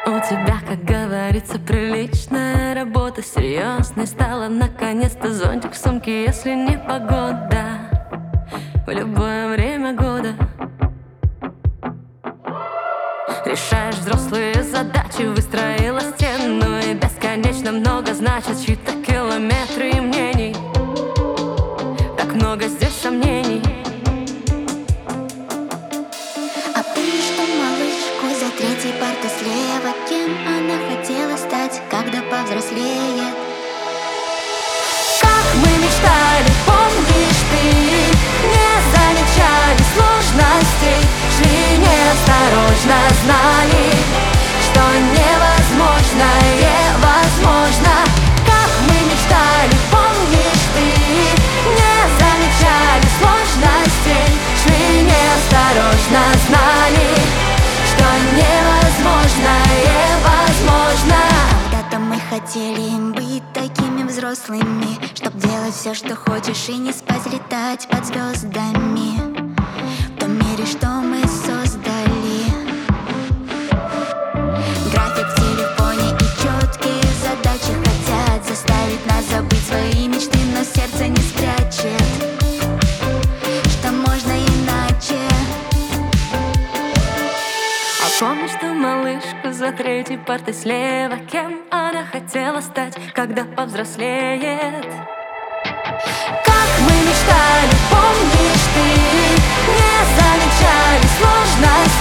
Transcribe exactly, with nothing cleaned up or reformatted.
У тебя, как говорится, приличная работа, серьезной стала наконец-то зонтик в сумке, если не погода, в любое время года. Решаешь взрослые задачи, выстроила стену, и бесконечно много значит чьи-то километры и мнений. Так много здесь сомнений. А помнишь ту малышку за третьей партой слева? Кем она хотела стать, когда повзрослеет? Как мы мечтали, помнишь ты? Не замечали сложностей, шли неосторожно, знали, что невозможное возможно. Как мы мечтали, помнишь ты? Не замечали сложностей, шли неосторожно, знали, что невозможное возможно. Когда-то мы хотели быть такими взрослыми, чтоб делать все, что хочешь, и не спать, летать под звездами в том мире, что мы создали. График в телефоне и четкие задачи хотят заставить нас забыть свои мечты, но сердце не спрячет, что можно иначе. А помнишь ту малышку за третьей партой слева? Кем она хотела стать, когда повзрослеет? Как мы мечтали, помнишь ты? Не замечали сложностей,